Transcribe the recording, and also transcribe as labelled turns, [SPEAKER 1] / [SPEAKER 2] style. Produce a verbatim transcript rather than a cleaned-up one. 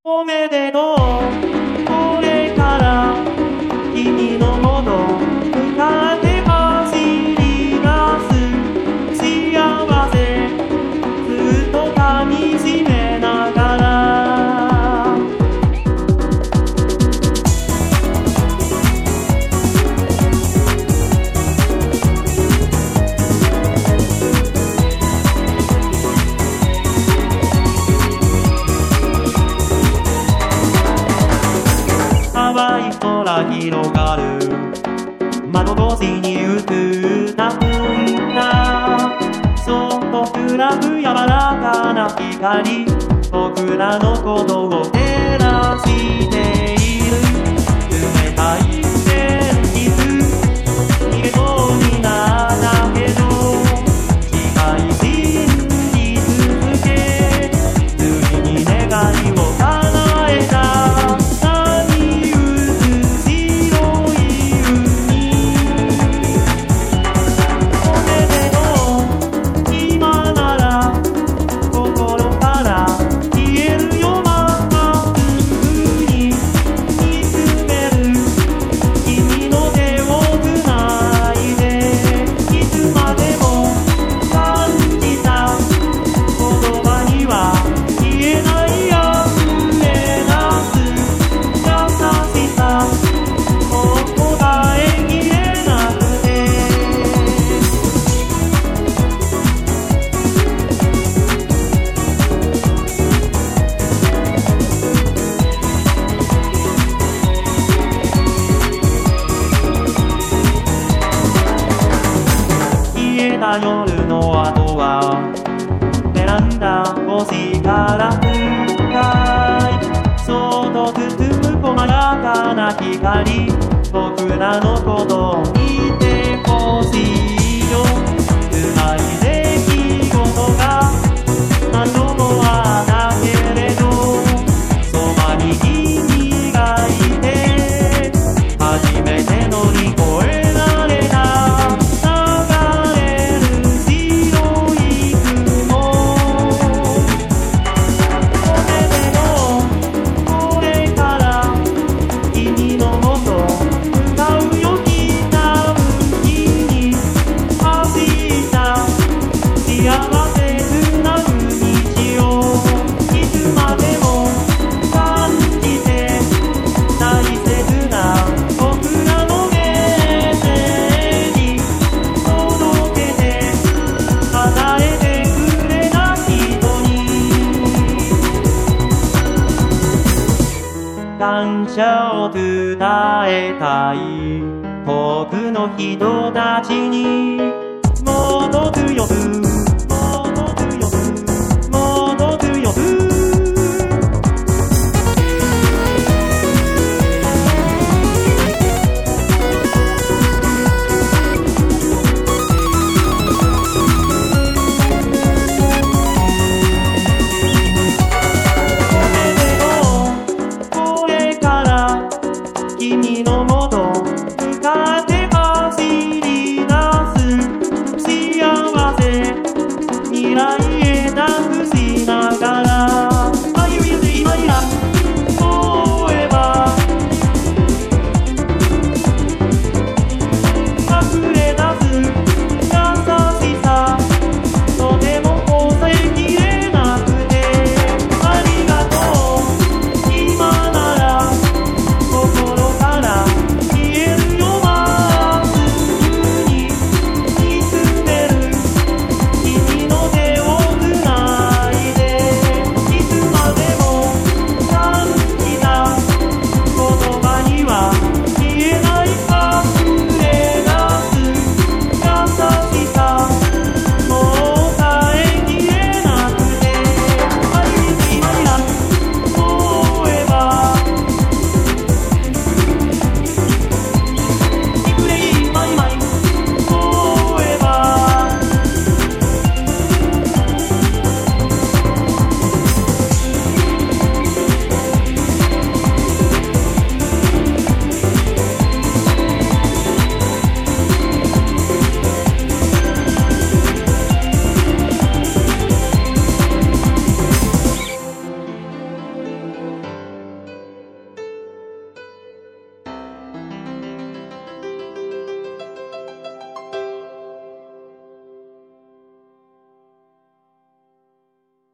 [SPEAKER 1] おめでとう、これから君のもと向かって走り出す。幸せずっと噛みしめながら淡い空広がる窓越しに浮く涙、そっとふらふ柔らかな光、僕らのことを照らしている。冷たい現実逃げそうになったけど、誓い信じ続け、ついに願いを叶えた。夜の後はベランダ越しから深い、そっと包む細やかな光、僕らのことを見てほしいよ。辛い出来事が何度もあったけれど、そばに君がいて初めて乗り越えられた。感謝を伝えたい遠くの人たちにもっと強く